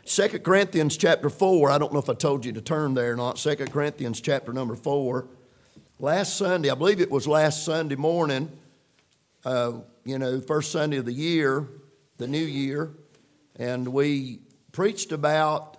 2 Corinthians chapter 4. I don't know if I told you to turn there or not. 2 Corinthians chapter number 4. Last Sunday, I believe it was last Sunday morning, first Sunday of the year, the new year, and we preached about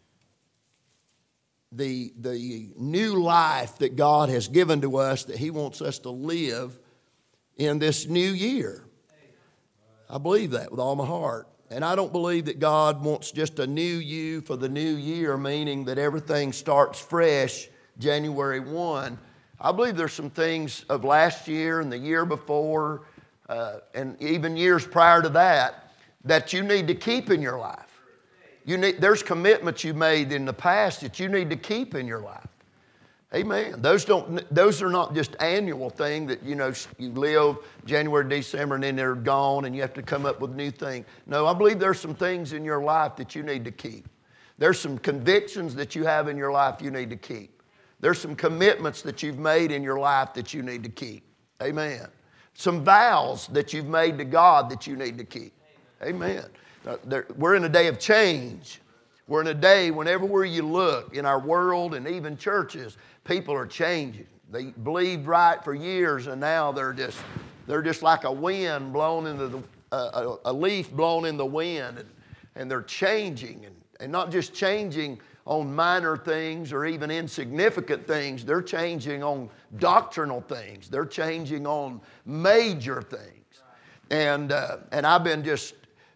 the new life that God has given to us, that He wants us to live in this new year. I believe that with all my heart. And I don't believe that God wants just a new you for the new year, meaning that everything starts fresh January 1. I believe there's some things of last year and the year before and even years prior to that you need to keep in your life. There's commitments you made in the past that you need to keep in your life. Amen. Those are not just annual thing that, you live January, December, and then they're gone and you have to come up with new things. No, I believe there's some things in your life that you need to keep. There's some convictions that you have in your life you need to keep. There's some commitments that you've made in your life that you need to keep. Amen. Some vows that you've made to God that you need to keep. Amen. We're in a day of change. We're in a day when everywhere you look in our world and even churches, people are changing. They believed right for years, and now they're just like a wind blown into a leaf blown in the wind, and they're changing, and not just changing on minor things or even insignificant things. They're changing on doctrinal things. They're changing on major things, and I've been just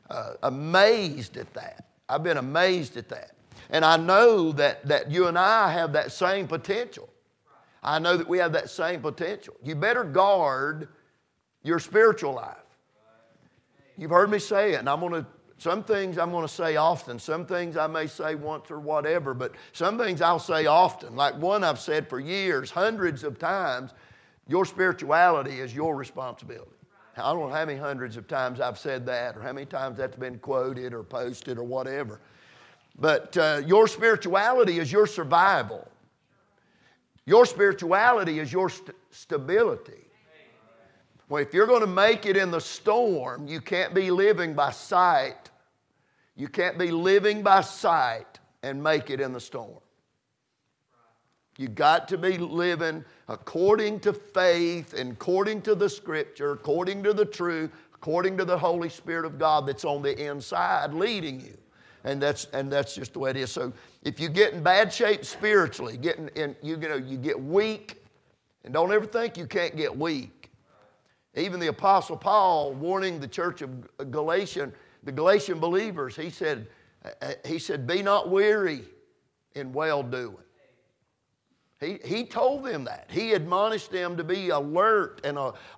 amazed at that. I've been amazed at that. And I know that you and I have that same potential. I know that we have that same potential. You better guard your spiritual life. You've heard me say it, and some things I'm going to say often. Some things I may say once or whatever, but some things I'll say often. Like one I've said for years, hundreds of times, your spirituality is your responsibility. I don't know how many hundreds of times I've said that or how many times that's been quoted or posted or whatever. But your spirituality is your survival. Your spirituality is your stability. Well, if you're going to make it in the storm, you can't be living by sight. You can't be living by sight and make it in the storm. You've got to be living according to faith and according to the Scripture, according to the truth, according to the Holy Spirit of God that's on the inside leading you. And that's just the way it is. So if you get in bad shape spiritually, you get weak, and don't ever think you can't get weak. Even the Apostle Paul warning the church of the Galatian believers, he said, be not weary in well-doing. He told them that. He admonished them to be alert and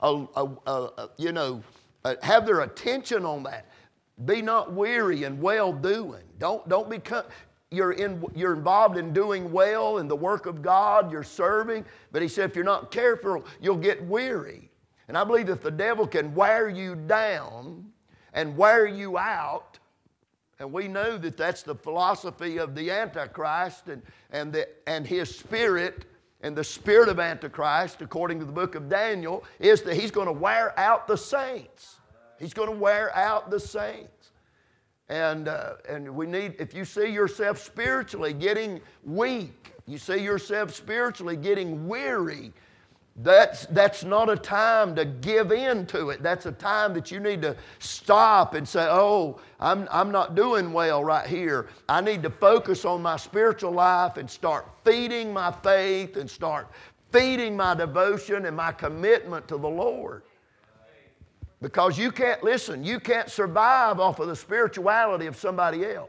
have their attention on that. Be not weary in well-doing. Don't become. You're involved in doing well in the work of God. You're serving, but he said if you're not careful, you'll get weary. And I believe if the devil can wear you down and wear you out. And we know that that's the philosophy of the Antichrist and his spirit, and the spirit of Antichrist, according to the book of Daniel, is that he's going to wear out the saints. He's going to wear out the saints. And we need, if you see yourself spiritually getting weak, you see yourself spiritually getting weary, that's not a time to give in to it. That's a time that you need to stop and say, oh, I'm not doing well right here. I need to focus on my spiritual life and start feeding my faith and start feeding my devotion and my commitment to the Lord. Because you can't survive off of the spirituality of somebody else.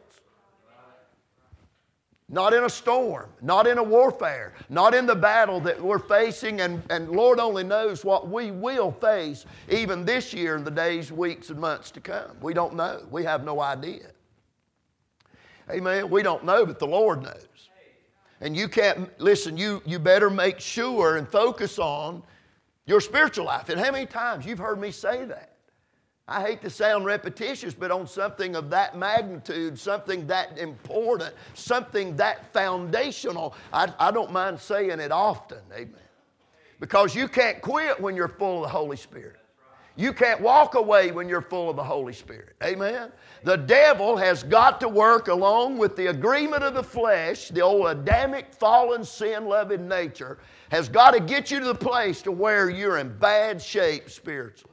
Not in a storm, not in a warfare, not in the battle that we're facing, and Lord only knows what we will face even this year in the days, weeks, and months to come. We don't know. We have no idea. Amen. We don't know, but the Lord knows. And you can't, you better make sure and focus on your spiritual life. And how many times you've heard me say that? I hate to sound repetitious, but on something of that magnitude, something that important, something that foundational, I don't mind saying it often, amen. Because you can't quit when you're full of the Holy Spirit. You can't walk away when you're full of the Holy Spirit. Amen? The devil has got to work along with the agreement of the flesh, the old Adamic fallen sin-loving nature, has got to get you to the place to where you're in bad shape spiritually.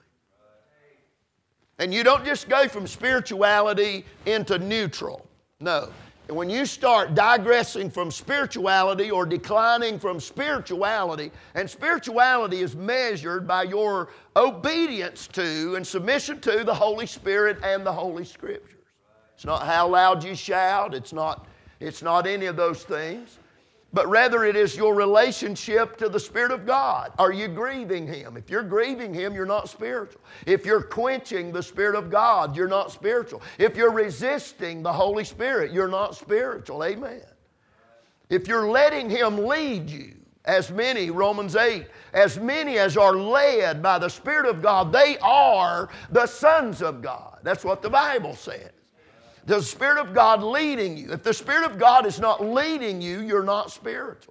And you don't just go from spirituality into neutral. No. And when you start digressing from spirituality or declining from spirituality, and spirituality is measured by your obedience to and submission to the Holy Spirit and the Holy Scriptures. It's not how loud you shout. It's not any of those things. But rather it is your relationship to the Spirit of God. Are you grieving Him? If you're grieving Him, you're not spiritual. If you're quenching the Spirit of God, you're not spiritual. If you're resisting the Holy Spirit, you're not spiritual. Amen. If you're letting Him lead you, as many, Romans 8, as many as are led by the Spirit of God, they are the sons of God. That's what the Bible says. The Spirit of God leading you. If the Spirit of God is not leading you, you're not spiritual.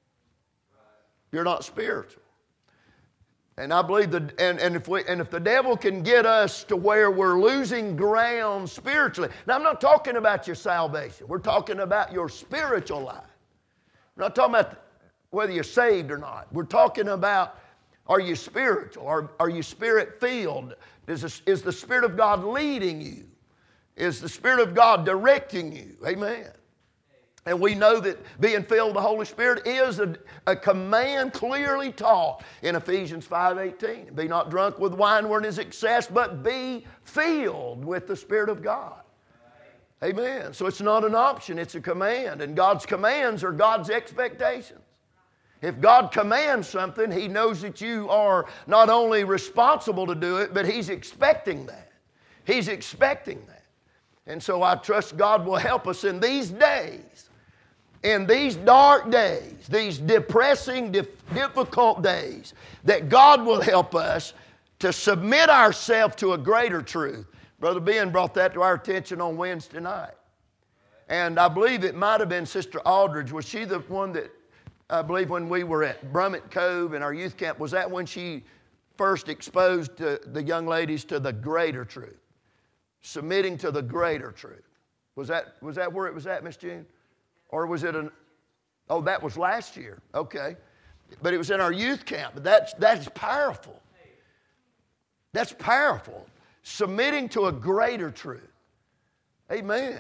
You're not spiritual. And I believe that, and if the devil can get us to where we're losing ground spiritually. Now I'm not talking about your salvation. We're talking about your spiritual life. We're not talking about whether you're saved or not. We're talking about, are you spiritual? Are you spirit-filled? Is the Spirit of God leading you? Is the Spirit of God directing you? Amen. And we know that being filled with the Holy Spirit is a command clearly taught in Ephesians 5:18. Be not drunk with wine wherein is excess, but be filled with the Spirit of God. Amen. So it's not an option, it's a command. And God's commands are God's expectations. If God commands something, He knows that you are not only responsible to do it, but He's expecting that. He's expecting that. And so I trust God will help us in these days, in these dark days, these depressing, difficult days, that God will help us to submit ourselves to a greater truth. Brother Ben brought that to our attention on Wednesday night. And I believe it might have been Sister Aldridge. Was she the one that, I believe when we were at Brummett Cove in our youth camp, was that when she first exposed the young ladies to the greater truth? Submitting to the greater truth. Was that where it was at, Miss June? Or was it that was last year. Okay. But it was in our youth camp. But that's powerful. That's powerful. Submitting to a greater truth. Amen.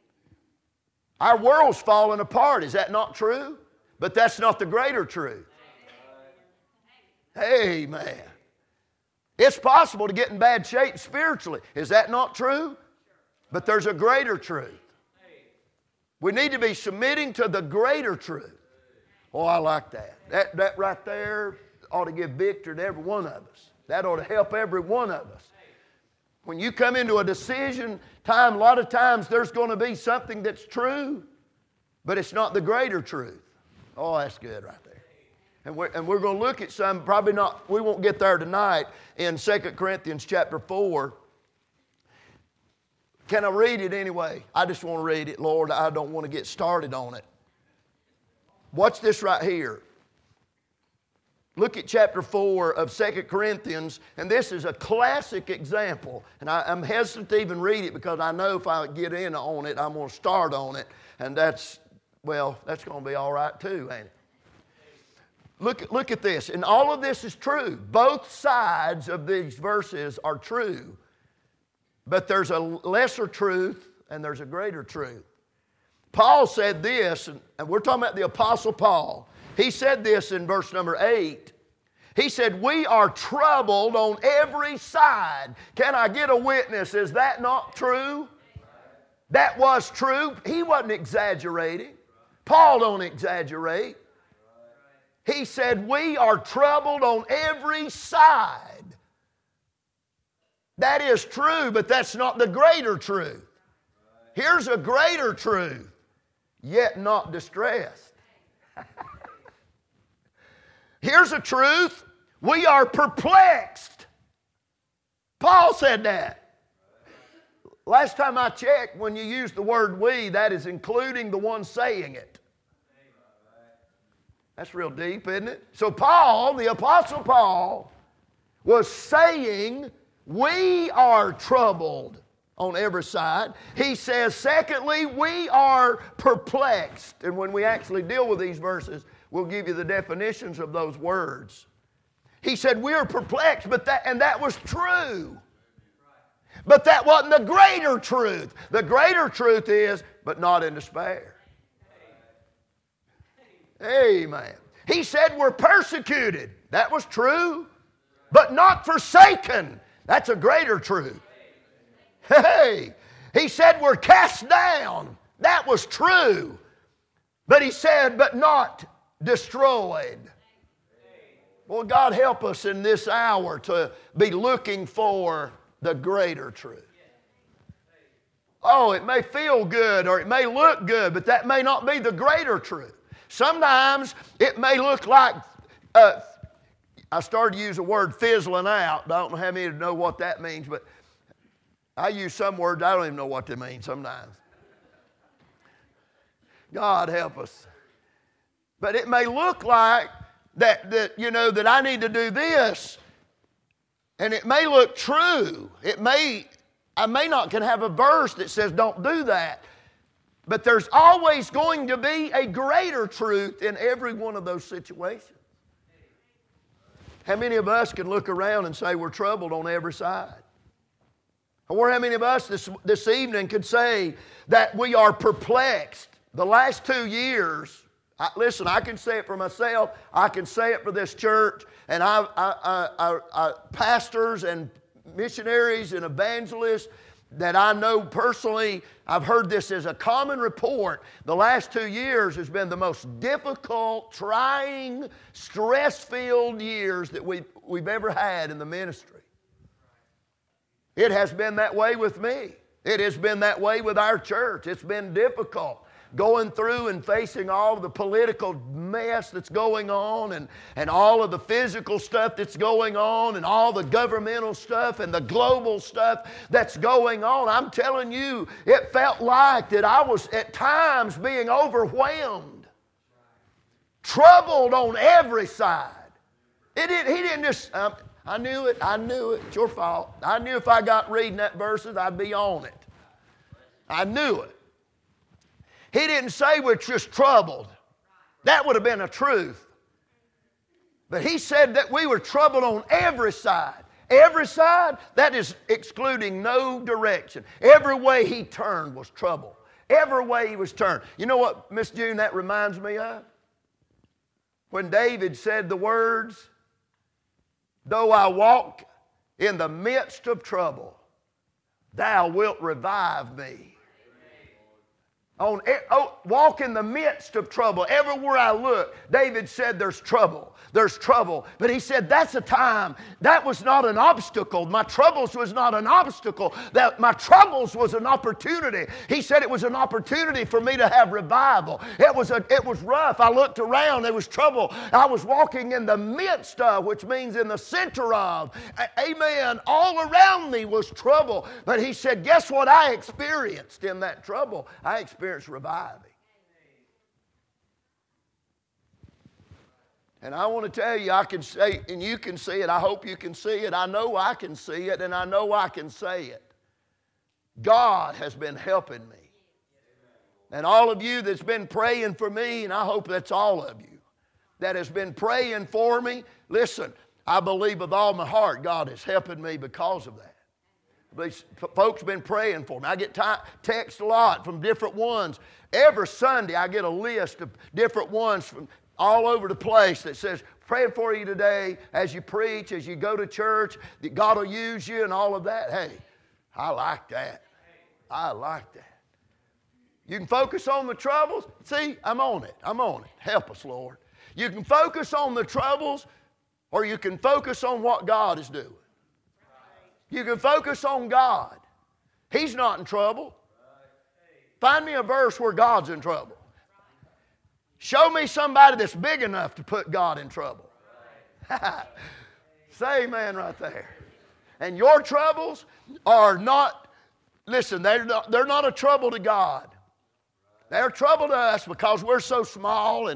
Our world's falling apart. Is that not true? But that's not the greater truth. Amen. It's possible to get in bad shape spiritually. Is that not true? But there's a greater truth. We need to be submitting to the greater truth. Oh, I like that. That right there ought to give victory to every one of us. That ought to help every one of us. When you come into a decision time, a lot of times there's going to be something that's true, but it's not the greater truth. Oh, that's good right there. And we're going to look at some, probably not, we won't get there tonight, in 2 Corinthians chapter 4. Can I read it anyway? I just want to read it, Lord. I don't want to get started on it. Watch this right here. Look at chapter 4 of 2 Corinthians, and this is a classic example. And I'm hesitant to even read it because I know if I get in on it, I'm going to start on it. And that's going to be all right too, ain't it? Look at this. And all of this is true. Both sides of these verses are true. But there's a lesser truth and there's a greater truth. Paul said this, and we're talking about the Apostle Paul. He said this in verse number 8. He said, we are troubled on every side. Can I get a witness? Is that not true? That was true. He wasn't exaggerating. Paul don't exaggerate. He said, we are troubled on every side. That is true, but that's not the greater truth. Here's a greater truth, yet not distressed. Here's a truth, we are perplexed. Paul said that. Last time I checked, when you use the word we, that is including the one saying it. That's real deep, isn't it? So Paul, the Apostle Paul, was saying we are troubled on every side. He says, secondly, we are perplexed. And when we actually deal with these verses, we'll give you the definitions of those words. He said, we are perplexed, and that was true. But that wasn't the greater truth. The greater truth is, but not in despair. Amen. He said we're persecuted. That was true. But not forsaken. That's a greater truth. Hey, he said we're cast down. That was true. But he said, but not destroyed. Well, God help us in this hour to be looking for the greater truth. Oh, it may feel good or it may look good, but that may not be the greater truth. Sometimes it may look like, I started to use the word fizzling out. I don't know how many know what that means, but I use some words I don't even know what they mean sometimes. God help us. But it may look like that I need to do this, and it may look true. I may not can have a verse that says don't do that. But there's always going to be a greater truth in every one of those situations. How many of us can look around and say we're troubled on every side? Or how many of us this evening could say that we are perplexed? The last 2 years, listen, I can say it for myself. I can say it for this church. And pastors and missionaries and evangelists that I know personally, I've heard this as a common report. The last 2 years has been the most difficult, trying, stress-filled years that we've ever had in the ministry. It has been that way with me. It has been that way with our church. It's been difficult going through and facing all of the political mess that's going on and all of the physical stuff that's going on and all the governmental stuff and the global stuff that's going on. I'm telling you, it felt like that I was at times being overwhelmed, troubled on every side. He didn't just, I knew it, it's your fault. I knew if I got reading that verses, I'd be on it. I knew it. He didn't say we're just troubled. That would have been a truth. But he said that we were troubled on every side. Every side, that is excluding no direction. Every way he turned was trouble. Every way he was turned. You know what, Miss June, that reminds me of? When David said the words, though I walk in the midst of thou wilt revive me. Walk in the midst of trouble. Everywhere I look, David said there's trouble. There's trouble. But he said that's a time. That was not an obstacle. My troubles was not an obstacle. That my troubles was an opportunity. He said it was an opportunity for me to have revival. It was rough. I looked around. There was trouble. I was walking in the midst of, which means in the center of. Amen. All around me was trouble. But he said, guess what I experienced in that trouble? I experienced reviving. And I want to tell you, I can say, and you can see it, I hope you can see it, I know I can see it, and I know I can say it. God has been helping me. And all of you that's been praying for me, and I hope that's all of you, that has been praying for me, listen, I believe with all my heart God is helping me because of that. These folks have been praying for me. I get texts a lot from different ones. Every Sunday I get a list of different ones from all over the place that says, praying for you today as you preach, as you go to church, that God will use you and all of that. Hey, I like that. I like that. You can focus on the troubles. See, I'm on it. I'm on it. Help us, Lord. You can focus on the troubles or you can focus on what God is doing. You can focus on God. He's not in trouble. Find me a verse where God's in trouble. Show me somebody that's big enough to put God in trouble. Say amen right there. And your troubles are not, listen, they're not a trouble to God. They're trouble to us because we're so small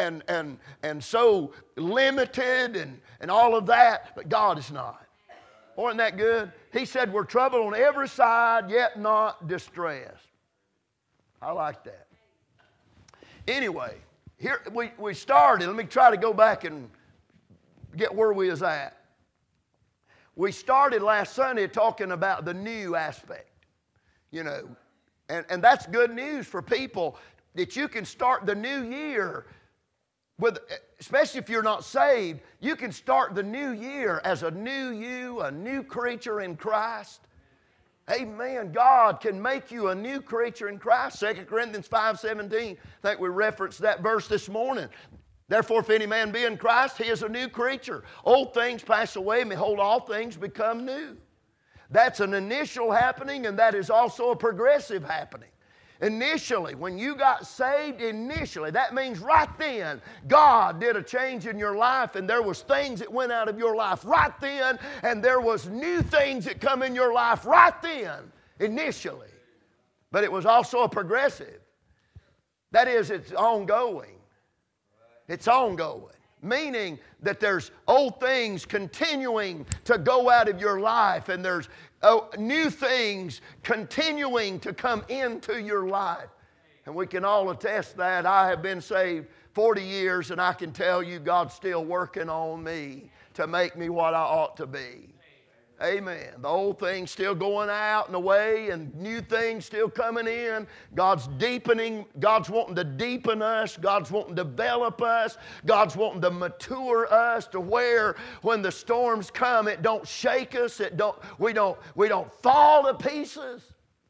and so limited and all of that, but God is not. Wasn't that good? He said, we're troubled on every side, yet not distressed. I like that. Anyway, here we started. Let me try to go back and get where we was at. We started last Sunday talking about the new aspect, you know. And that's good news for people that you can start the new year with, especially if you're not saved, you can start the new year as a new you, a new creature in Christ. Amen. God can make you a new creature in Christ. 2 Corinthians 5:17. I think we referenced that verse this morning. Therefore, if any man be in Christ, he is a new creature. Old things pass away, and behold, all things become new. That's an initial happening, and that is also a progressive happening. Initially, when you got saved, that means right then, God did a change in your life, and there was things that went out of your life right then, and there was new things that come in your life right then, initially. But it was also a progressive. That is, it's ongoing. It's ongoing. Meaning that there's old things continuing to go out of your life, and there's new things continuing to come into your life. And we can all attest that. I have been saved 40 years, and I can tell you God's still working on me to make me what I ought to be. Amen. The old things still going out and away, and new things still coming in. God's deepening. God's wanting to deepen us. God's wanting to develop us. God's wanting to mature us to where when the storms come, it don't shake us. We don't fall to pieces.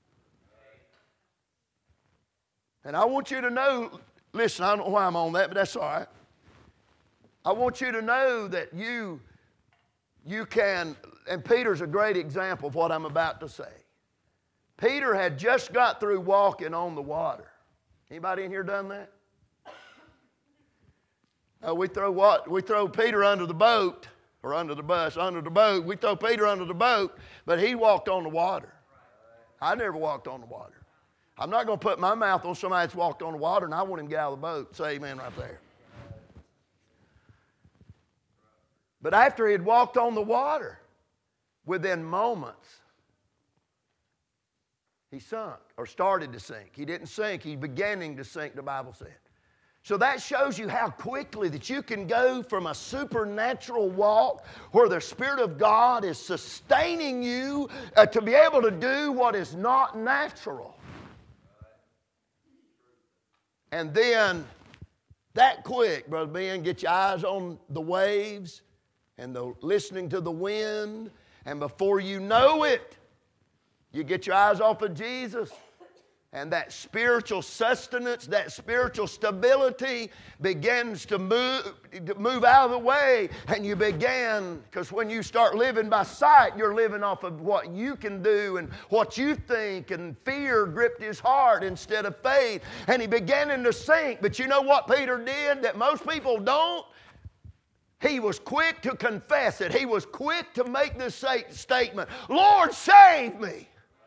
And I want you to know, listen, I don't know why I'm on that, but that's all right. I want you to know that you can, and Peter's a great example of what I'm about to say. Peter had just got through walking on the water. Anybody in here done that? We throw Peter under the boat, or under the bus, under the boat. We throw Peter under the boat, but he walked on the water. I never walked on the water. I'm not going to put my mouth on somebody that's walked on the water, and I want him to get out of the boat. Say amen right there. But after he had walked on the water, within moments, he sunk, or started to sink. He didn't sink, he's beginning to sink, the Bible said. So that shows you how quickly that you can go from a supernatural walk where the Spirit of God is sustaining you to be able to do what is not natural. And then, that quick, Brother Ben, get your eyes on the waves and listening to the wind, and before you know it, you get your eyes off of Jesus, and that spiritual sustenance, that spiritual stability begins to move out of the way, and you begin, because when you start living by sight, you're living off of what you can do and what you think, and fear gripped his heart instead of faith, and he began to sink. But you know what Peter did that most people don't? He was quick to confess it. He was quick to make this statement, Lord, save me.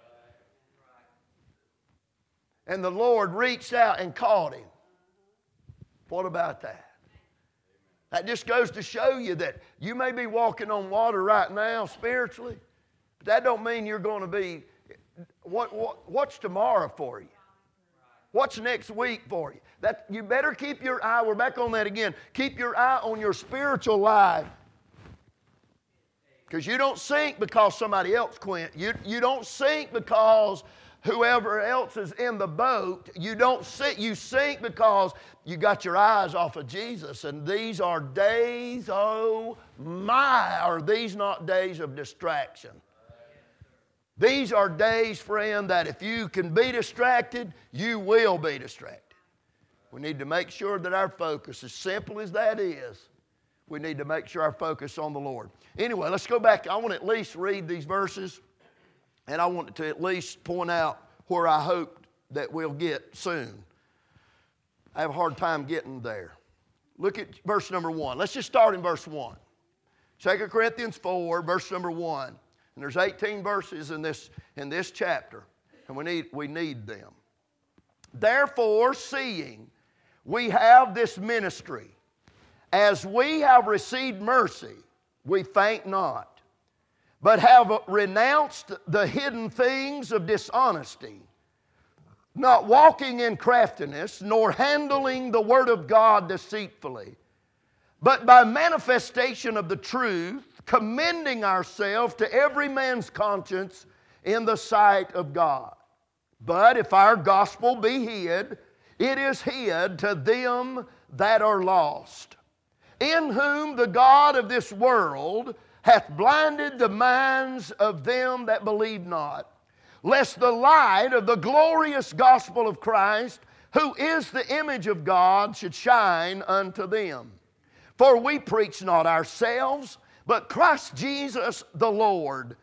And the Lord reached out and caught him. What about that? That just goes to show you that you may be walking on water right now spiritually, but that don't mean you're going to be, what's tomorrow for you? What's next week for you? That you better keep your eye, we're back on that again, keep your eye on your spiritual life. Because you don't sink because somebody else quit. You don't sink because whoever else is in the boat. You don't sink. You sink because you got your eyes off of Jesus. And these are days, oh my, are these not days of distraction? These are days, friend, that if you can be distracted, you will be distracted. We need to make sure that our focus, as simple as that is, we need to make sure our focus is on the Lord. Anyway, let's go back. I want to at least read these verses, and I want to at least point out where I hope that we'll get soon. I have a hard time getting there. Look at verse number 1. Let's just start in verse 1. 2 Corinthians 4, verse number 1. And there's 18 verses in this chapter, and we need them. Therefore, seeing we have this ministry, as we have received mercy, we faint not. but have renounced the hidden things of dishonesty, not walking in craftiness, nor handling the word of God deceitfully, but by manifestation of the truth, commending ourselves to every man's conscience in the sight of God. But if our gospel be hid, it is hid to them that are lost, in whom the God of this world hath blinded the minds of them that believe not, lest the light of the glorious gospel of Christ, who is the image of God, should shine unto them. For we preach not ourselves, but Christ Jesus the Lord.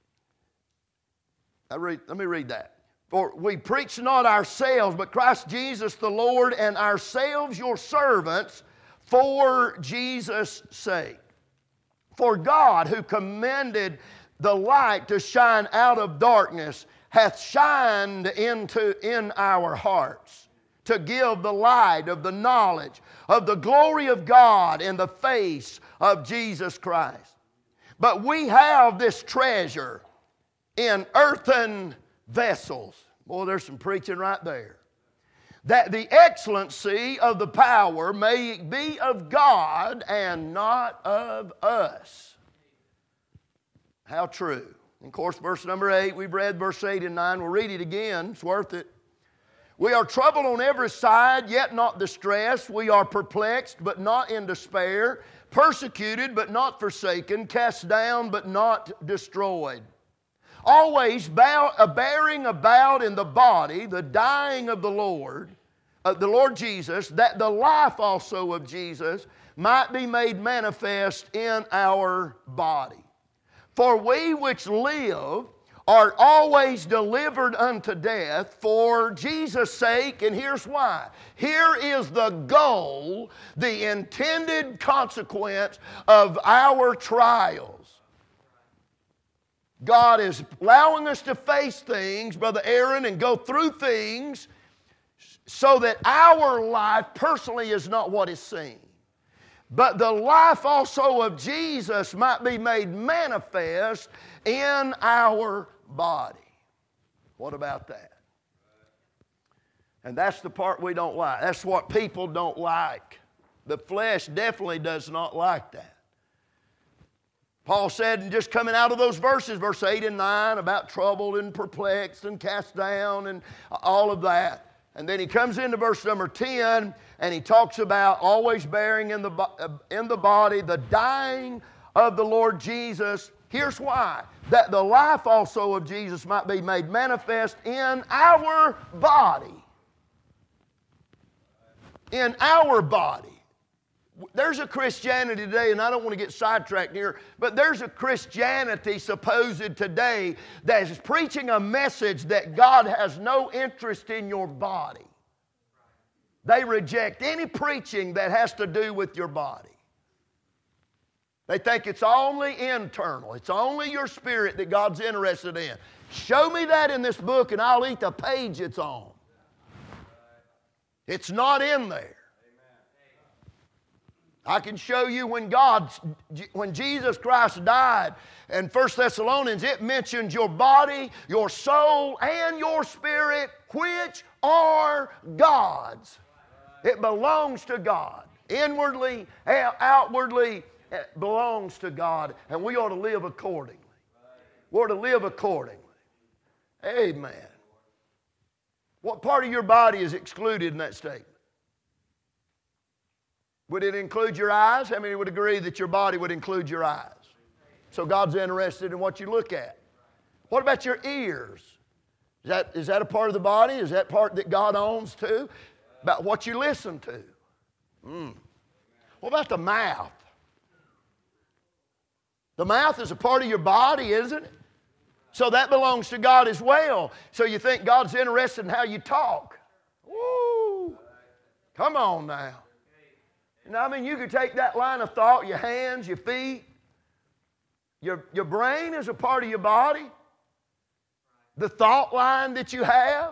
Let me read that. For we preach not ourselves, but Christ Jesus the Lord, and ourselves your servants for Jesus' sake. For God, who commanded the light to shine out of darkness, hath shined in our hearts, to give the light of the knowledge of the glory of God in the face of Jesus Christ. But we have this treasure in earthen vessels. Boy, there's some preaching right there. That the excellency of the power may be of God and not of us. How true. And of course, verse number 8, we've read verse 8 and 9. We'll read it again. It's worth it. We are troubled on every side, yet not distressed. We are perplexed, but not in despair. Persecuted, but not forsaken. Cast down, but not destroyed. Always bearing about in the body the dying of the Lord Jesus, that the life also of Jesus might be made manifest in our body. For we which live are always delivered unto death for Jesus' sake, and here's why. Here is the goal, the intended consequence of our trials. God is allowing us to face things, Brother Aaron, and go through things so that our life personally is not what is seen. But the life also of Jesus might be made manifest in our body. What about that? And that's the part we don't like. That's what people don't like. The flesh definitely does not like that. Paul said, and just coming out of those verses, verse 8 and 9, about troubled and perplexed and cast down and all of that. And then he comes into verse number 10, and he talks about always bearing in the body the dying of the Lord Jesus. Here's why. That the life also of Jesus might be made manifest in our body. In our body. There's a Christianity today, and I don't want to get sidetracked here, but there's a Christianity supposed today that is preaching a message that God has no interest in your body. They reject any preaching that has to do with your body. They think it's only internal. It's only your spirit that God's interested in. Show me that in this book, and I'll eat the page it's on. It's not in there. I can show you when Jesus Christ died in 1 Thessalonians, it mentions your body, your soul, and your spirit, which are God's. It belongs to God. Inwardly, outwardly, it belongs to God, and we ought to live accordingly. We ought to live accordingly. Amen. What part of your body is excluded in that statement? Would it include your eyes? How many would agree that your body would include your eyes? So God's interested in what you look at. What about your ears? Is that a part of the body? Is that part that God owns too? About what you listen to? What about the mouth? The mouth is a part of your body, isn't it? So that belongs to God as well. So you think God's interested in how you talk? Woo! Come on now. I mean, you could take that line of thought, your hands, your feet, your brain is a part of your body. The thought line that you have.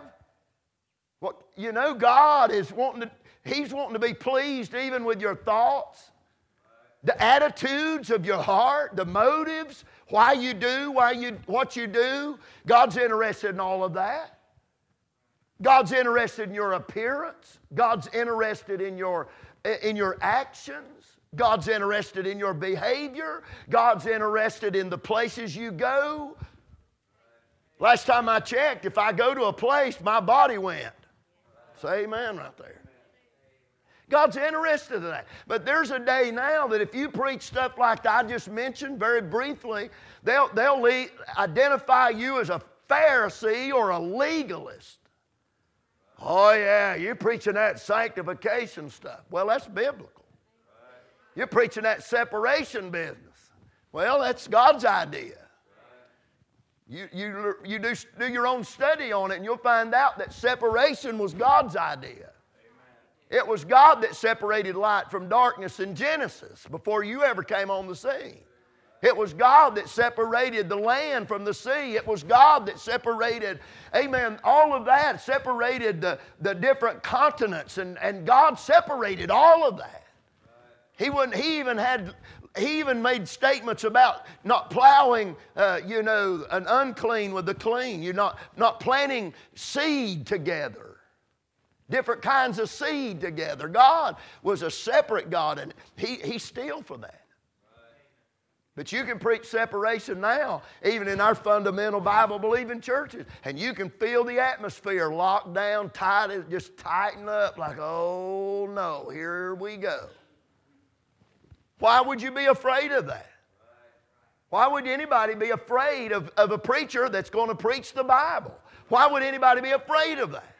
God is He's wanting to be pleased even with your thoughts. the attitudes of your heart, the motives, why you do what you do. God's interested in all of that. God's interested in your appearance. God's interested in your actions. God's interested in your behavior. God's interested in the places you go. Last time I checked, if I go to a place, my body went. Say amen right there. God's interested in that. But there's a day now that if you preach stuff like I just mentioned very briefly, they'll identify you as a Pharisee or a legalist. Oh yeah, you're preaching that sanctification stuff. Well, that's biblical. You're preaching that separation business. Well, that's God's idea. You do your own study on it and you'll find out that separation was God's idea. It was God that separated light from darkness in Genesis before you ever came on the scene. It was God that separated the land from the sea. It was God that separated, amen, all of that, separated the different continents, and God separated all of that. He even made statements about not plowing, an unclean with the clean. You're not planting seed together. Different kinds of seed together. God was a separate God, and He's still for that. But you can preach separation now, even in our fundamental Bible-believing churches, and you can feel the atmosphere locked down, tight, just tighten up like, oh no, here we go. Why would you be afraid of that? Why would anybody be afraid of a preacher that's going to preach the Bible? Why would anybody be afraid of that?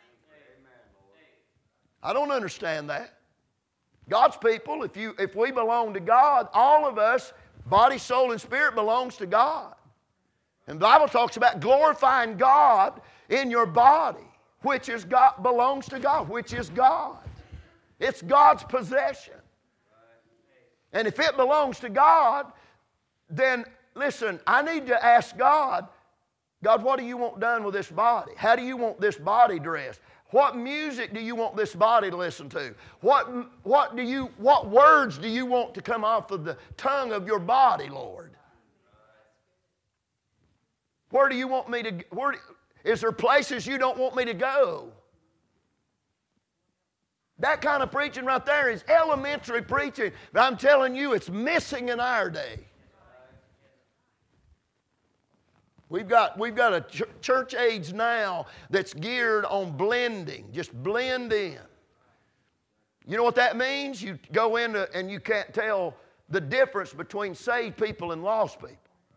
I don't understand that. God's people, if we belong to God, all of us, body, soul, and spirit belongs to God. And the Bible talks about glorifying God in your body, which is God, belongs to God, which is God. It's God's possession. And if it belongs to God, then listen, I need to ask God, what do you want done with this body? How do you want this body dressed? What music do you want this body to listen to? What words do you want to come off of the tongue of your body, Lord? Where do you want me to? Is there places you don't want me to go? That kind of preaching right there is elementary preaching, but I'm telling you, it's missing in our day. We've got a church age now that's geared on blending. Just blend in. You know what that means? You go in and you can't tell the difference between saved people and lost people.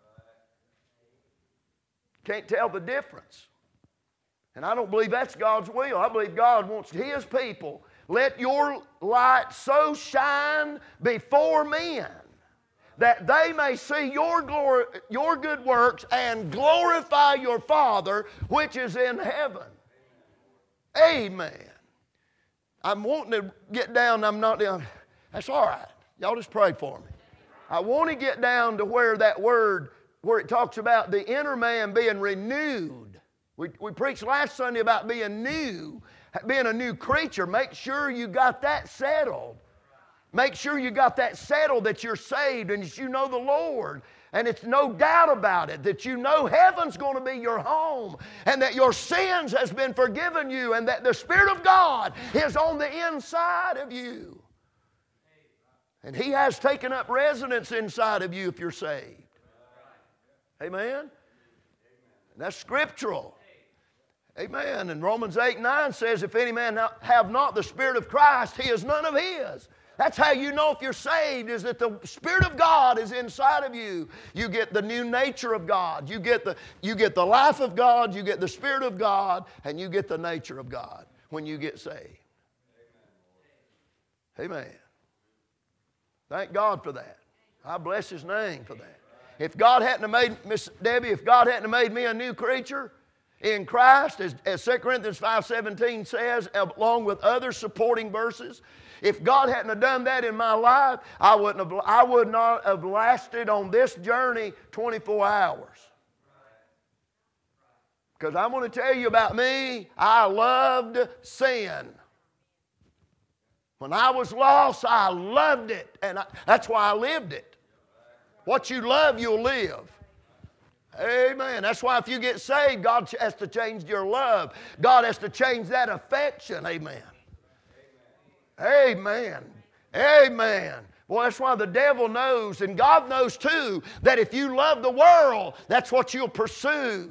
Can't tell the difference. And I don't believe that's God's will. I believe God wants His people. Let your light so shine before men that they may see your good works and glorify your Father which is in heaven. Amen. I'm wanting to get down, I'm not down. That's all right. Y'all just pray for me. I want to get down to where that word, where it talks about the inner man being renewed. We preached last Sunday about being new, being a new creature. Make sure you got that settled. Make sure you got that settled, that you're saved and that you know the Lord. And it's no doubt about it that you know heaven's going to be your home and that your sins has been forgiven you and that the Spirit of God is on the inside of you. And He has taken up residence inside of you if you're saved. Amen? And that's scriptural. Amen. And Romans 8:9 says, if any man have not the Spirit of Christ, he is none of His. That's how you know if you're saved, is that the Spirit of God is inside of you. You get the new nature of God. You get the life of God, you get the Spirit of God, and you get the nature of God when you get saved. Amen. Thank God for that. I bless His name for that. If God hadn't have made, Miss Debbie, if God hadn't have made me a new creature in Christ, as 2 Corinthians 5:17 says, along with other supporting verses, if God hadn't have done that in my life, I would not have lasted on this journey 24 hours. Because I'm going to tell you about me, I loved sin. When I was lost, I loved it, and that's why I lived it. What you love, you'll live. Amen. That's why if you get saved, God has to change your love. God has to change that affection. Amen. Amen. Amen. Well, that's why the devil knows, and God knows too, that if you love the world, that's what you'll pursue.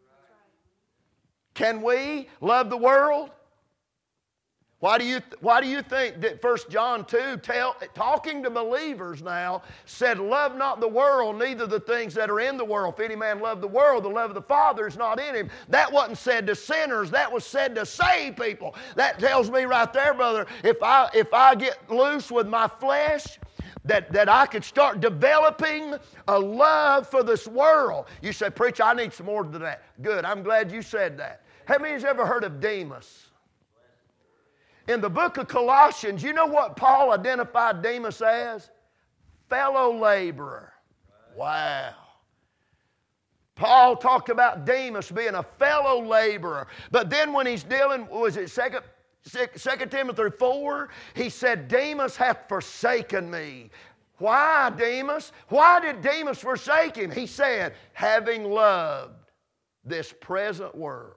Can we love the world? Why do you think that 1 John 2, talking to believers now, said, love not the world, neither the things that are in the world. If any man love the world, the love of the Father is not in him. That wasn't said to sinners. That was said to saved people. That tells me right there, brother, if I get loose with my flesh, that I could start developing a love for this world. You say, preacher, I need some more than that. Good, I'm glad you said that. How many has ever heard of Demas? In the book of Colossians, you know what Paul identified Demas as? Fellow laborer. Wow. Paul talked about Demas being a fellow laborer. But then when he's dealing, was it 2 Timothy 4? He said, Demas hath forsaken me. Why, Demas? Why did Demas forsake him? He said, having loved this present world.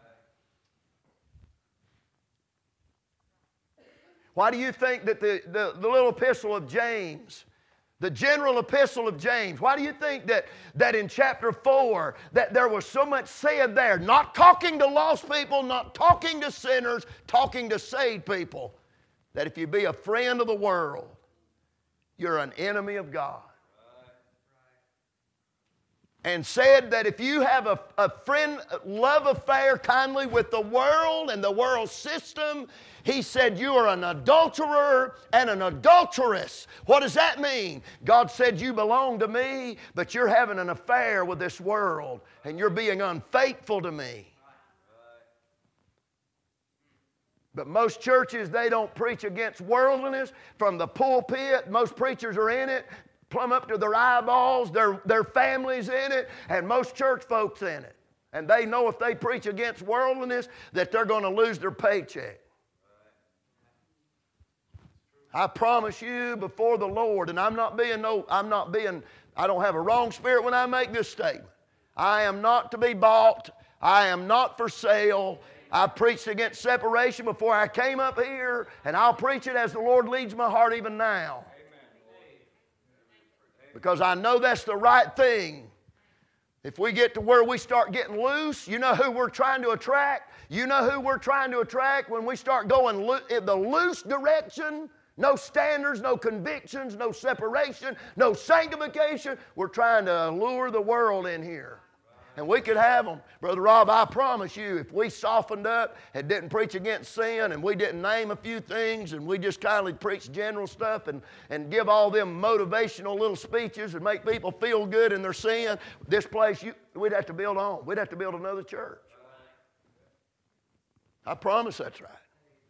Why do you think that the little epistle of James, the general epistle of James, why do you think that in chapter 4 that there was so much said there? Not talking to lost people, not talking to sinners, talking to saved people. That if you be a friend of the world, you're an enemy of God. And said that if you have a friend, love affair kindly with the world and the world system, he said you are an adulterer and an adulteress. What does that mean? God said you belong to me, but you're having an affair with this world and you're being unfaithful to me. But most churches, they don't preach against worldliness. From the pulpit, most preachers are in it, plumb up to their eyeballs, their families in it, and most church folks in it. And they know if they preach against worldliness that they're going to lose their paycheck. I promise you before the Lord, and I don't have a wrong spirit when I make this statement. I am not to be bought. I am not for sale. I preached against separation before I came up here, and I'll preach it as the Lord leads my heart even now. Because I know that's the right thing. If we get to where we start getting loose, you know who we're trying to attract? You know who we're trying to attract when we start going in the loose direction? No standards, no convictions, no separation, no sanctification. We're trying to lure the world in here. And we could have them. Brother Rob, I promise you, if we softened up and didn't preach against sin and we didn't name a few things and we just kindly preach general stuff and give all them motivational little speeches and make people feel good in their sin, this place, we'd have to build on. We'd have to build another church. I promise that's right.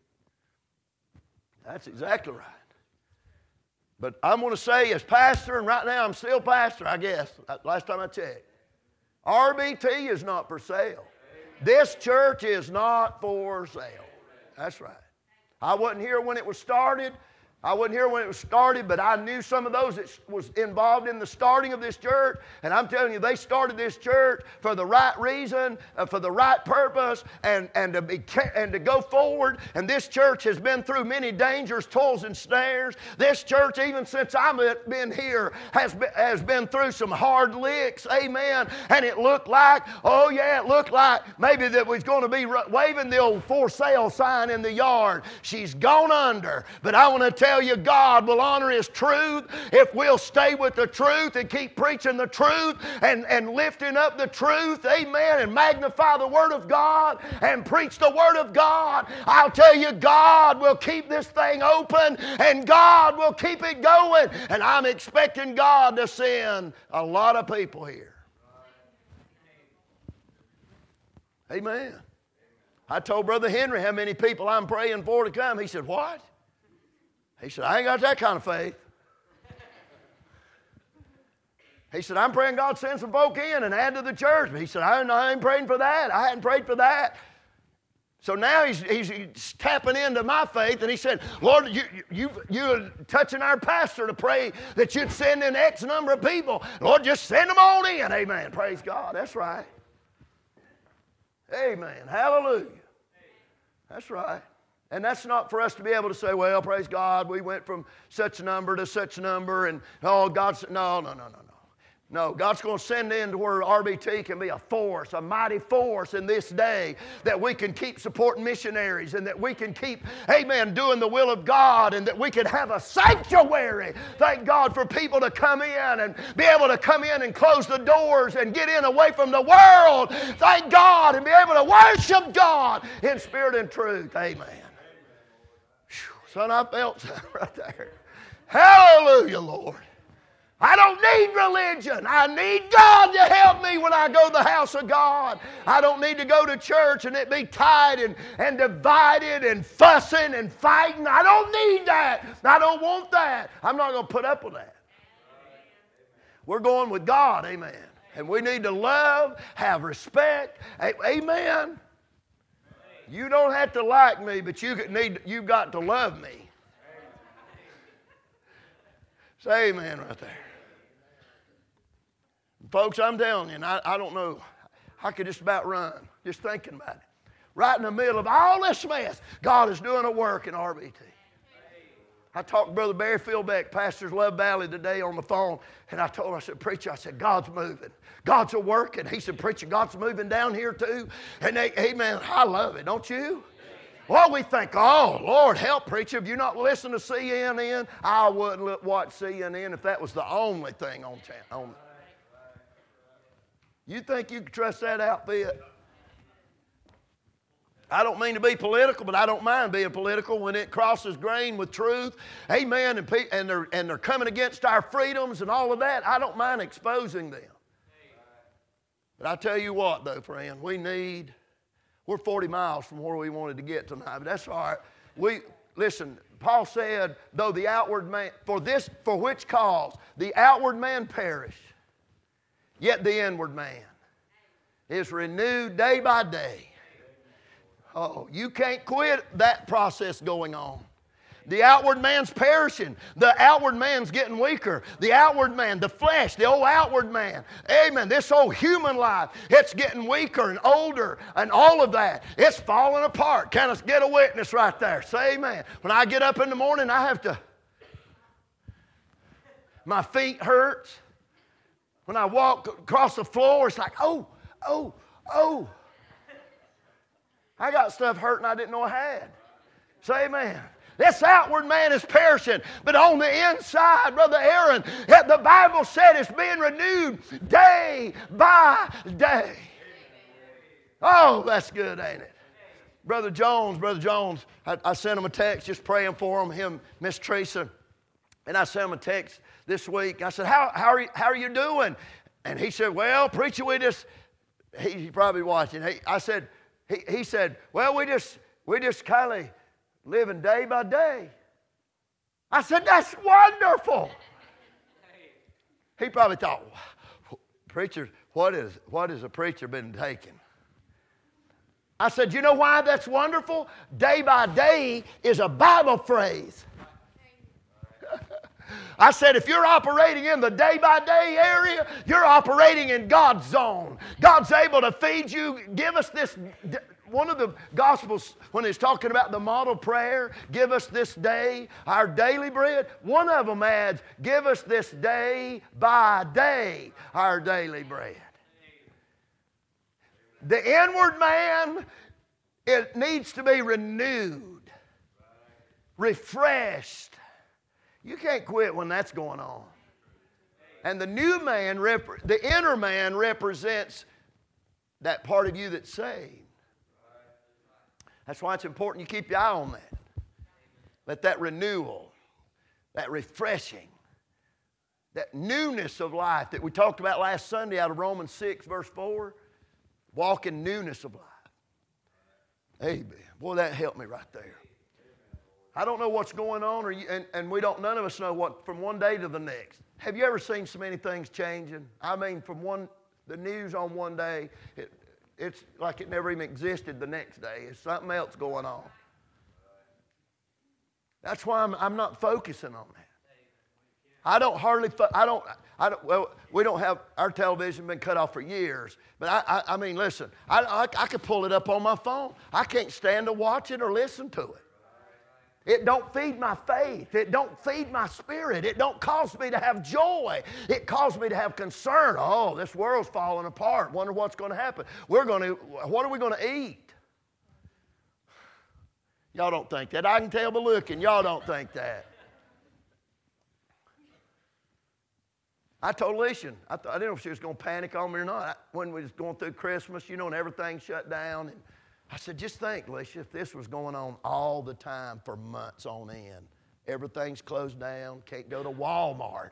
That's exactly right. But I'm going to say as pastor, and right now I'm still pastor, I guess, last time I checked. RBT is not for sale. This church is not for sale. That's right. I wasn't here when it was started. But I knew some of those that was involved in the starting of this church. And I'm telling you, they started this church for the right reason, for the right purpose, and to go forward. And this church has been through many dangers, toils, and snares. This church, even since I've been here, has been through some hard licks. Amen. And it looked like maybe that was going to be waving the old for sale sign in the yard. She's gone under. But I want to tell you, God will honor His truth if we'll stay with the truth and keep preaching the truth and lifting up the truth, amen, and magnify the Word of God and preach the Word of God. I'll tell you, God will keep this thing open and God will keep it going. And I'm expecting God to send a lot of people here. Amen. I told Brother Henry how many people I'm praying for to come. He said, what? He said, I ain't got that kind of faith. He said, I'm praying God send some folk in and add to the church. But he said, I ain't praying for that. I hadn't prayed for that. So now he's tapping into my faith, and he said, Lord, you're touching our pastor to pray that you'd send in X number of people. Lord, just send them on in. Amen. Praise God. That's right. Amen. Hallelujah. That's right. And that's not for us to be able to say, well, praise God, we went from such number to such number, and oh, God's, no. No, God's going to send in to where RBT can be a force, a mighty force in this day, that we can keep supporting missionaries, and that we can keep, amen, doing the will of God, and that we can have a sanctuary. Thank God for people to come in and be able to come in and close the doors and get in away from the world. Thank God, and be able to worship God in spirit and truth. Amen. Whew, son, I felt something right there. Hallelujah, Lord. I don't need religion. I need God to help me when I go to the house of God. I don't need to go to church and it be tied and divided and fussing and fighting. I don't need that. I don't want that. I'm not going to put up with that. We're going with God, amen. And we need to love, have respect. Amen. You don't have to like me, but you've got to love me. Say amen right there. Folks, I'm telling you, and I don't know, I could just about run just thinking about it. Right in the middle of all this mess, God is doing a work in RBT. I talked to Brother Barry Philbeck, Pastor's Love Valley, today on the phone, and I told him, I said, preacher, I said, God's moving. God's a working. He said, preacher, God's moving down here too. And amen, I love it, don't you? Well, we think, oh, Lord, help, preacher. If you're not listening to CNN, I wouldn't watch CNN if that was the only thing on channel. You think you can trust that outfit? I don't mean to be political, but I don't mind being political when it crosses grain with truth. Amen. And they're coming against our freedoms and all of that. I don't mind exposing them. But I tell you what, though, friend, we're 40 miles from where we wanted to get tonight, but that's all right. Listen, Paul said, though the outward man, for which cause the outward man perish, yet the inward man is renewed day by day. Oh, you can't quit that process going on. The outward man's perishing. The outward man's getting weaker. The outward man, the flesh, the old outward man. Amen. This old human life, it's getting weaker and older and all of that. It's falling apart. Can I get a witness right there? Say amen. When I get up in the morning, my feet hurt. When I walk across the floor, it's like, oh. I got stuff hurting I didn't know I had. Say amen. This outward man is perishing, but on the inside, Brother Aaron, the Bible said it's being renewed day by day. Oh, that's good, ain't it? Brother Jones, I sent him a text just praying for him, Miss Teresa, and I sent him a text this week. I said, how are you doing? And he said, well, preacher, he's probably watching. He said, well, we just kind of living day by day. I said, that's wonderful. He probably thought, preacher, what has a preacher been taking? I said, you know why that's wonderful? Day by day is a Bible phrase. I said, if you're operating in the day-by-day area, you're operating in God's zone. God's able to feed you. Give us this. One of the Gospels, when it's talking about the model prayer, give us this day our daily bread, one of them adds, give us this day by day our daily bread. The inward man, it needs to be renewed, refreshed. You can't quit when that's going on. And the new man, the inner man represents that part of you that's saved. That's why it's important you keep your eye on that. Let that renewal, that refreshing, that newness of life that we talked about last Sunday out of Romans 6, verse 4, walk in newness of life. Amen. Boy, that helped me right there. I don't know what's going on, and none of us know what from one day to the next. Have you ever seen so many things changing? I mean, from the news on one day, it's like it never even existed the next day. There's something else going on. That's why I'm not focusing on that. I don't hardly, well, we don't have, our television been cut off for years. But I mean, listen, I could pull it up on my phone. I can't stand to watch it or listen to it. It don't feed my faith. It don't feed my spirit. It don't cause me to have joy. It causes me to have concern. Oh, this world's falling apart. Wonder what's going to happen. What are we going to eat? Y'all don't think that. I can tell by looking. Y'all don't think that. I told Alicia, I didn't know if she was going to panic on me or not. When we was going through Christmas, and everything shut down. And I said, just think, Alicia, if this was going on all the time for months on end. Everything's closed down. Can't go to Walmart.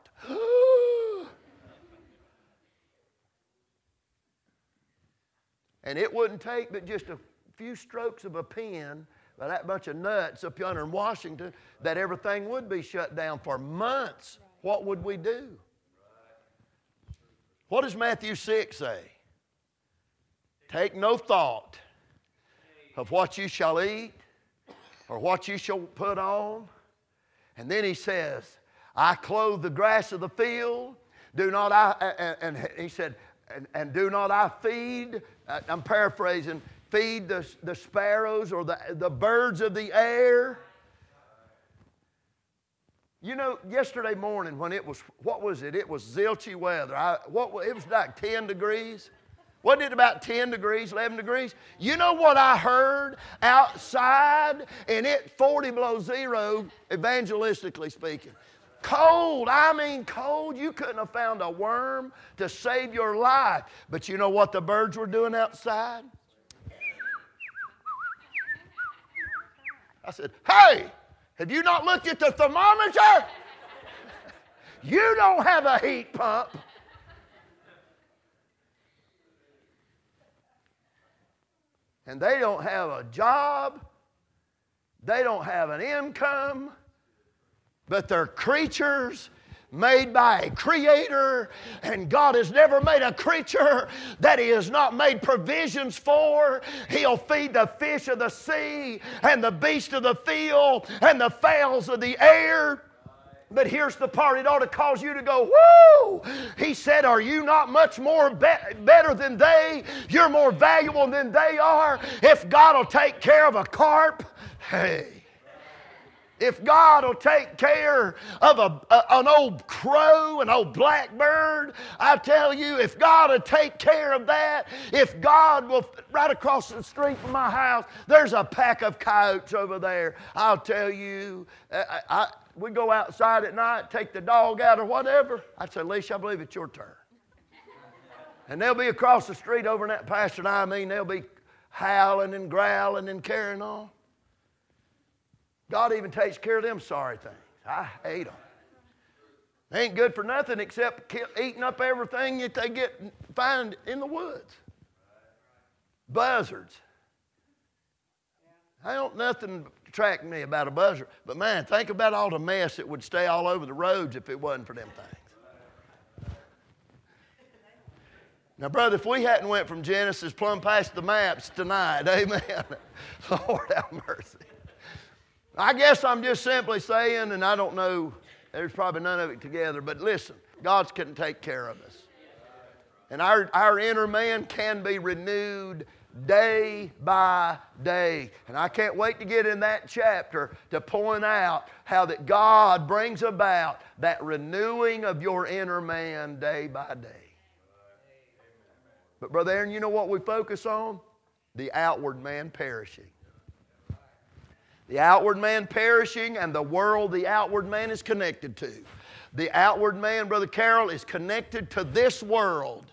And it wouldn't take but just a few strokes of a pen by that bunch of nuts up yonder in Washington that everything would be shut down for months. What would we do? What does Matthew 6 say? Take no thought of what you shall eat or what you shall put on. And then he says, I clothe the grass of the field. Do not I, and he said, and do not I feed, I'm paraphrasing, feed the sparrows or the birds of the air? Yesterday morning when it was, what was it? It was zilchy weather. It was like 10 degrees. Wasn't it about 10 degrees, 11 degrees? You know what I heard outside? And it 40 below zero, evangelistically speaking. Cold, I mean cold. You couldn't have found a worm to save your life. But you know what the birds were doing outside? I said, hey! Have you not looked at the thermometer? You don't have a heat pump. And they don't have a job. They don't have an income. But they're creatures made by a creator, and God has never made a creature that He has not made provisions for. He'll feed the fish of the sea and the beast of the field and the fowls of the air. But here's the part it ought to cause you to go, woo! He said, are you not much more better than they? You're more valuable than they are. If God will take care of a carp, hey. If God will take care of an old crow, an old blackbird, I tell you, if God will take care of that, if God will, right across the street from my house, there's a pack of coyotes over there. I'll tell you, we go outside at night, take the dog out or whatever. I'd say, Alicia, I believe it's your turn. And they'll be across the street over in that pasture, and I mean, they'll be howling and growling and carrying on. God even takes care of them sorry things. I hate them. They ain't good for nothing except eating up everything that they find in the woods. Buzzards. I don't nothing attract me about a buzzard. But man, think about all the mess that would stay all over the roads if it wasn't for them things. Now, brother, if we hadn't went from Genesis plumb past the maps tonight, amen. Lord have mercy. I guess I'm just simply saying, and I don't know, there's probably none of it together, but listen, God's can take care of us. And our inner man can be renewed day by day. And I can't wait to get in that chapter to point out how that God brings about that renewing of your inner man day by day. But Brother Aaron, you know what we focus on? The outward man perishing. The outward man perishing and the world the outward man is connected to. The outward man, Brother Carroll, is connected to this world.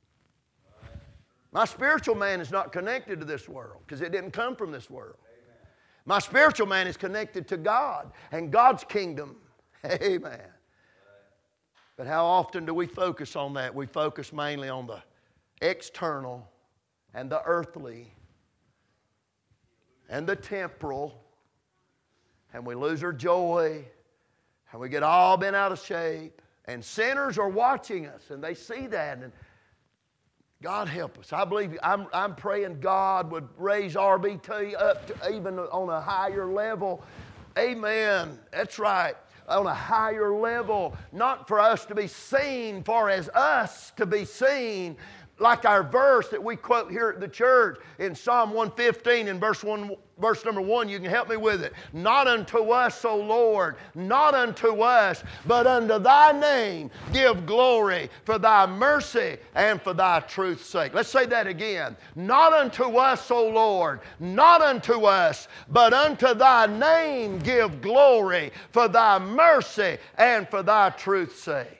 My spiritual man is not connected to this world because it didn't come from this world. My spiritual man is connected to God and God's kingdom. Amen. But how often do we focus on that? We focus mainly on the external and the earthly and the temporal. And we lose our joy, and we get all bent out of shape. And sinners are watching us, and they see that. And God help us. I believe I'm praying God would raise RBT up to even on a higher level. Amen. That's right. On a higher level, not for us to be seen, for as us to be seen, like our verse that we quote here at the church in Psalm 115 in verse number 1, you can help me with it. Not unto us, O Lord, not unto us, but unto thy name give glory for thy mercy and for thy truth's sake. Let's say that again. Not unto us, O Lord, not unto us, but unto thy name give glory for thy mercy and for thy truth's sake.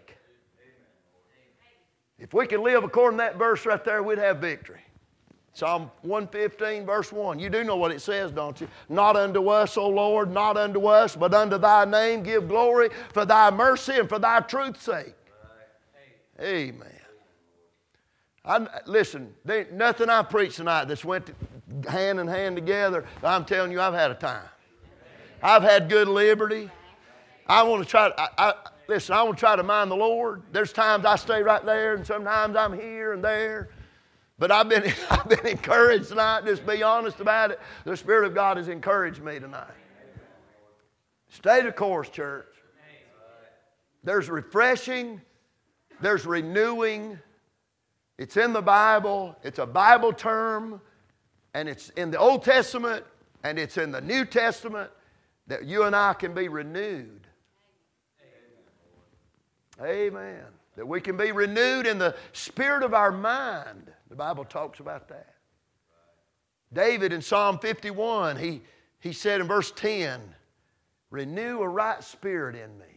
If we could live according to that verse right there, we'd have victory. Psalm 115, verse 1. You do know what it says, don't you? Not unto us, O Lord, not unto us, but unto thy name give glory for thy mercy and for thy truth's sake. Amen. Listen, there ain't nothing I preach tonight that's went hand in hand together. I'm telling you, I've had a time. I've had good liberty. I want to try listen, I want to try to mind the Lord. There's times I stay right there, and sometimes I'm here and there. But I've been encouraged tonight. Just be honest about it. The Spirit of God has encouraged me tonight. Stay the course, church. There's refreshing. There's renewing. It's in the Bible. It's a Bible term. And it's in the Old Testament. And it's in the New Testament that you and I can be renewed. Amen. That we can be renewed in the spirit of our mind. The Bible talks about that. David in Psalm 51, he said in verse 10, renew a right spirit in me.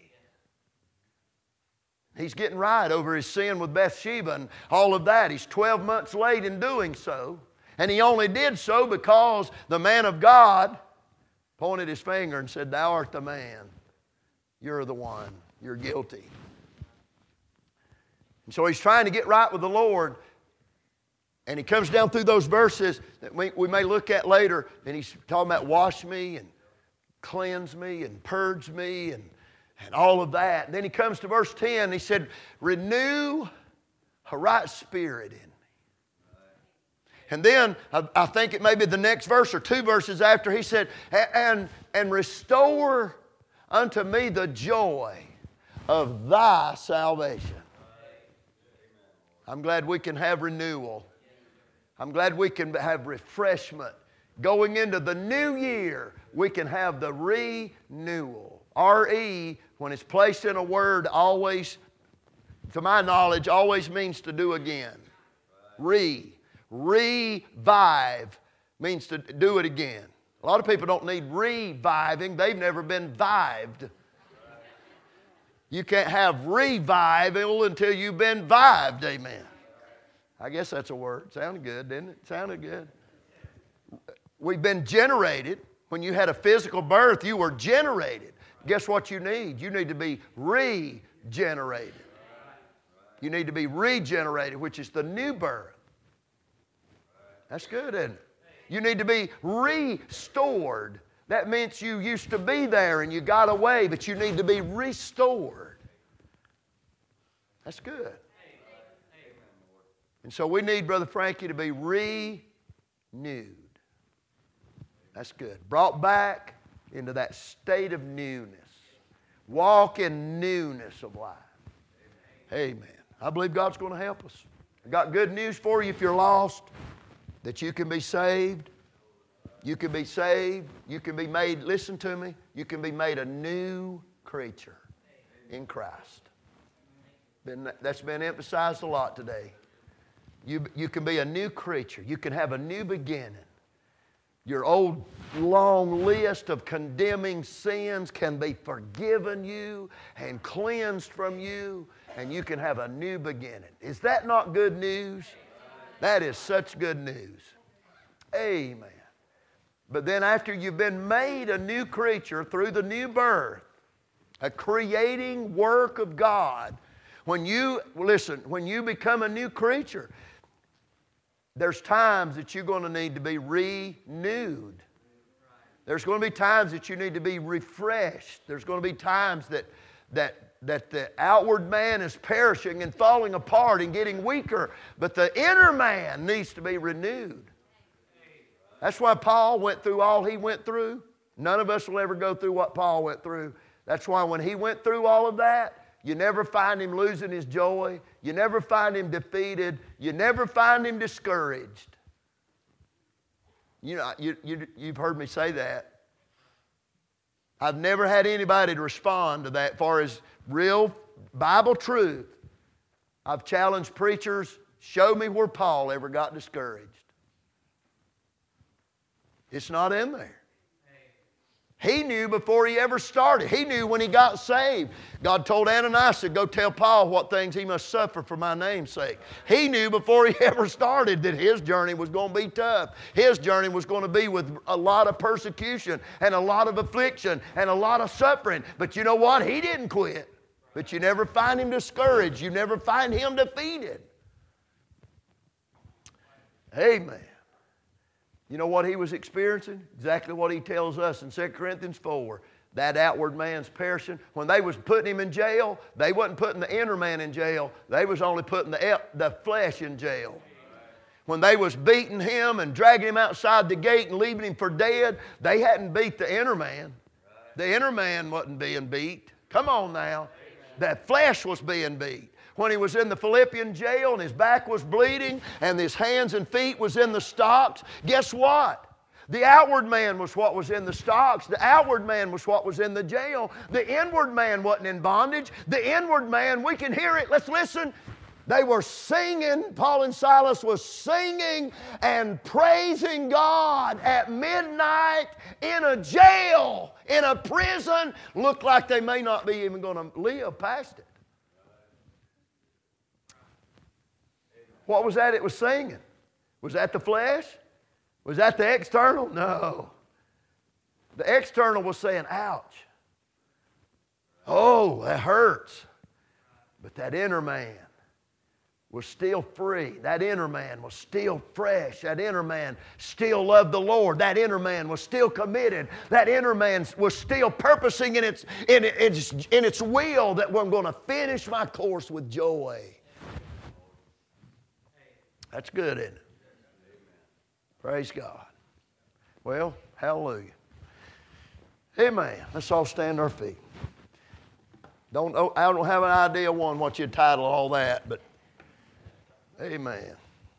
He's getting right over his sin with Bathsheba and all of that. He's 12 months late in doing so. And he only did so because the man of God pointed his finger and said, thou art the man. You're the one. You're guilty. And so he's trying to get right with the Lord. And he comes down through those verses that we may look at later. And he's talking about wash me and cleanse me and purge me and all of that. And then he comes to verse 10. And he said, renew a right spirit in me. And then I think it may be the next verse or two verses after he said, and restore unto me the joy of thy salvation. I'm glad we can have renewal. I'm glad we can have refreshment. Going into the new year, we can have the renewal. R-E, when it's placed in a word, always, to my knowledge, always means to do again. Revive means to do it again. A lot of people don't need reviving. They've never been vived. You can't have revival until you've been vived, amen. I guess that's a word. Sounded good, didn't it? Sounded good. We've been generated. When you had a physical birth, you were generated. Guess what you need? You need to be regenerated. You need to be regenerated, which is the new birth. That's good, isn't it? You need to be restored. That means you used to be there and you got away, but you need to be restored. That's good. And so we need, Brother Frankie, to be renewed. That's good. Brought back into that state of newness. Walk in newness of life. Amen. I believe God's going to help us. I got good news for you if you're lost, that you can be saved. You can be saved. You can be made, listen to me, you can be made a new creature in Christ. That's been emphasized a lot today. You can be a new creature. You can have a new beginning. Your old long list of condemning sins can be forgiven you and cleansed from you, and you can have a new beginning. Is that not good news? That is such good news. Amen. But then after you've been made a new creature through the new birth, a creating work of God, when you become a new creature, there's times that you're going to need to be renewed. There's going to be times that you need to be refreshed. There's going to be times that the outward man is perishing and falling apart and getting weaker, but the inner man needs to be renewed. That's why Paul went through all he went through. None of us will ever go through what Paul went through. That's why when he went through all of that, you never find him losing his joy. You never find him defeated. You never find him discouraged. You know, you've heard me say that. I've never had anybody to respond to that as far as real Bible truth. I've challenged preachers, show me where Paul ever got discouraged. It's not in there. He knew before he ever started. He knew when he got saved. God told Ananias to go tell Paul what things he must suffer for my name's sake. He knew before he ever started that his journey was going to be tough. His journey was going to be with a lot of persecution and a lot of affliction and a lot of suffering. But you know what? He didn't quit. But you never find him discouraged. You never find him defeated. Amen. You know what he was experiencing? Exactly what he tells us in 2 Corinthians 4. That outward man's perishing. When they was putting him in jail, they wasn't putting the inner man in jail. They was only putting the flesh in jail. When they was beating him and dragging him outside the gate and leaving him for dead, they hadn't beat the inner man. The inner man wasn't being beat. Come on now. That flesh was being beat. When he was in the Philippian jail and his back was bleeding and his hands and feet was in the stocks, guess what? The outward man was what was in the stocks. The outward man was what was in the jail. The inward man wasn't in bondage. The inward man, we can hear it. Let's listen. They were singing. Paul and Silas was singing and praising God at midnight in a jail, in a prison. Looked like they may not be even going to live past it. What was that it was singing? Was that the flesh? Was that the external? No. The external was saying, ouch. Oh, that hurts. But that inner man was still free. That inner man was still fresh. That inner man still loved the Lord. That inner man was still committed. That inner man was still purposing in its will that I'm going to finish my course with joy. That's good, isn't it? Praise God. Well, hallelujah. Amen. Let's all stand our feet. I don't have an idea, what you'd title all that, but amen.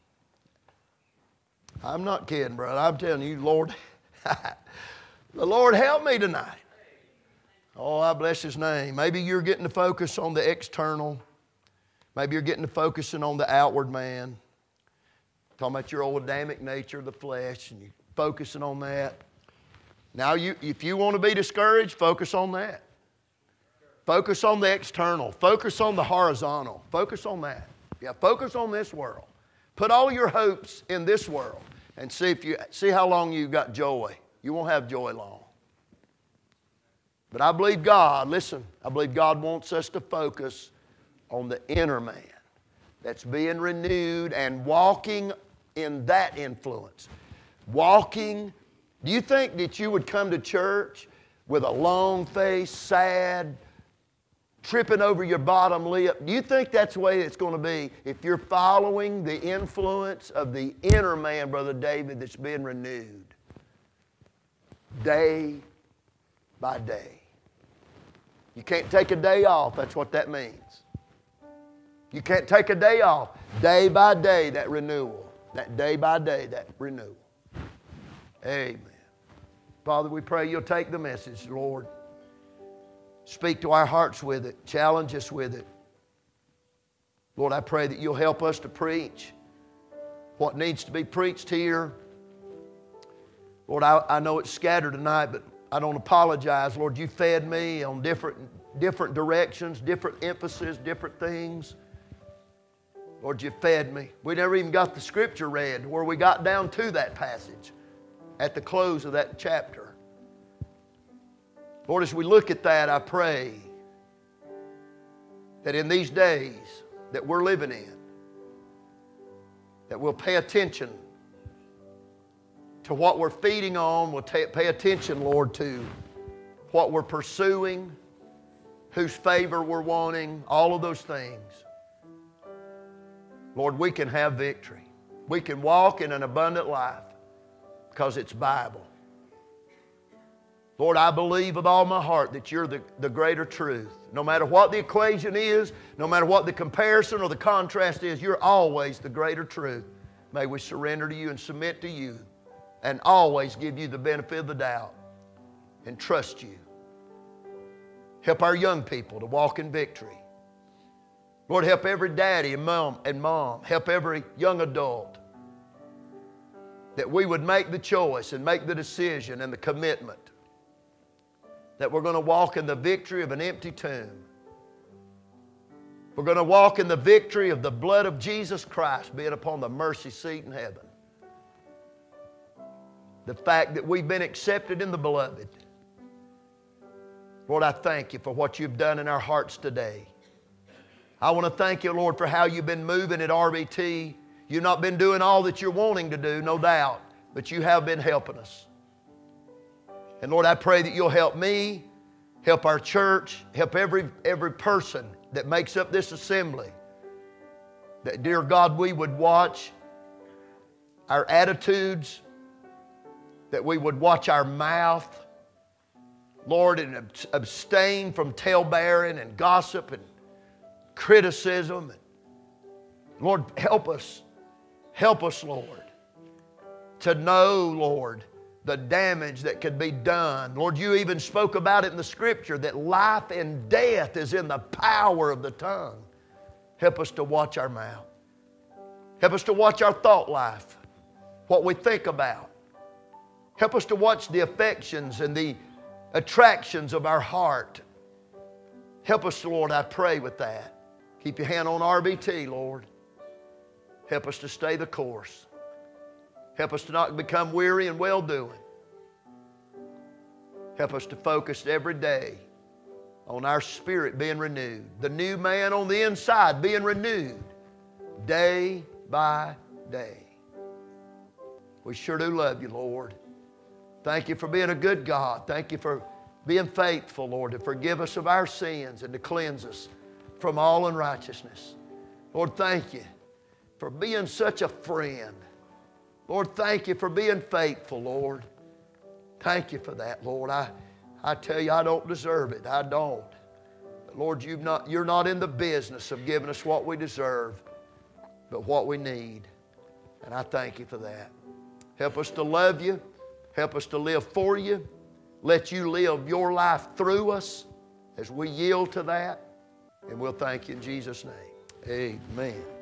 I'm not kidding, brother. I'm telling you, Lord, the Lord help me tonight. Oh, I bless His name. Maybe you're getting to focus on the external. Maybe you're getting to focusing on the outward man. Talking about your old Adamic nature, the flesh, and you're focusing on that. Now, if you want to be discouraged, focus on that. Focus on the external. Focus on the horizontal. Focus on that. Yeah, focus on this world. Put all your hopes in this world and see how long you've got joy. You won't have joy long. But I believe God, listen, I believe God wants us to focus on the inner man that's being renewed and walking in that influence. Walking. Do you think that you would come to church with a long face, sad, tripping over your bottom lip? Do you think that's the way it's going to be if you're following the influence of the inner man, Brother David, that's being renewed day by day? You can't take a day off. That's what that means. You can't take a day off. Day by day, that renewal. That day by day, that renewal. Amen. Father, we pray you'll take the message, Lord. Speak to our hearts with it. Challenge us with it. Lord, I pray that you'll help us to preach what needs to be preached here. Lord, I know it's scattered tonight, but I don't apologize. Lord, you fed me on different directions, different emphasis, different things. Lord, you fed me. We never even got the scripture read where we got down to that passage at the close of that chapter. Lord, as we look at that, I pray that in these days that we're living in, that we'll pay attention to what we're feeding on. We'll pay attention, Lord, to what we're pursuing, whose favor we're wanting, all of those things. Lord, we can have victory. We can walk in an abundant life because it's Bible. Lord, I believe with all my heart that you're the greater truth. No matter what the equation is, no matter what the comparison or the contrast is, you're always the greater truth. May we surrender to you and submit to you and always give you the benefit of the doubt and trust you. Help our young people to walk in victory. Lord, help every daddy and mom. Help every young adult that we would make the choice and make the decision and the commitment that we're going to walk in the victory of an empty tomb. We're going to walk in the victory of the blood of Jesus Christ being upon the mercy seat in heaven. The fact that we've been accepted in the beloved. Lord, I thank you for what you've done in our hearts today. I want to thank you, Lord, for how you've been moving at RBT. You've not been doing all that you're wanting to do, no doubt, but you have been helping us. And Lord, I pray that you'll help me, help our church, help every person that makes up this assembly. That, dear God, we would watch our attitudes, that we would watch our mouth, Lord, and abstain from talebearing and gossip and criticism. Lord, help us. Help us, Lord, to know, Lord, the damage that could be done. Lord, you even spoke about it in the Scripture that life and death is in the power of the tongue. Help us to watch our mouth. Help us to watch our thought life, what we think about. Help us to watch the affections and the attractions of our heart. Help us, Lord, I pray with that. Keep your hand on RBT, Lord. Help us to stay the course. Help us to not become weary in well-doing. Help us to focus every day on our spirit being renewed. The new man on the inside being renewed day by day. We sure do love you, Lord. Thank you for being a good God. Thank you for being faithful, Lord, to forgive us of our sins and to cleanse us from all unrighteousness. Lord, thank you for being such a friend. Lord, thank you for being faithful, Lord. Thank you for that, Lord. I tell you, I don't deserve it. I don't. But Lord, you're not in the business of giving us what we deserve, but what we need. And I thank you for that. Help us to love you. Help us to live for you. Let you live your life through us as we yield to that. And we'll thank you in Jesus' name. Amen.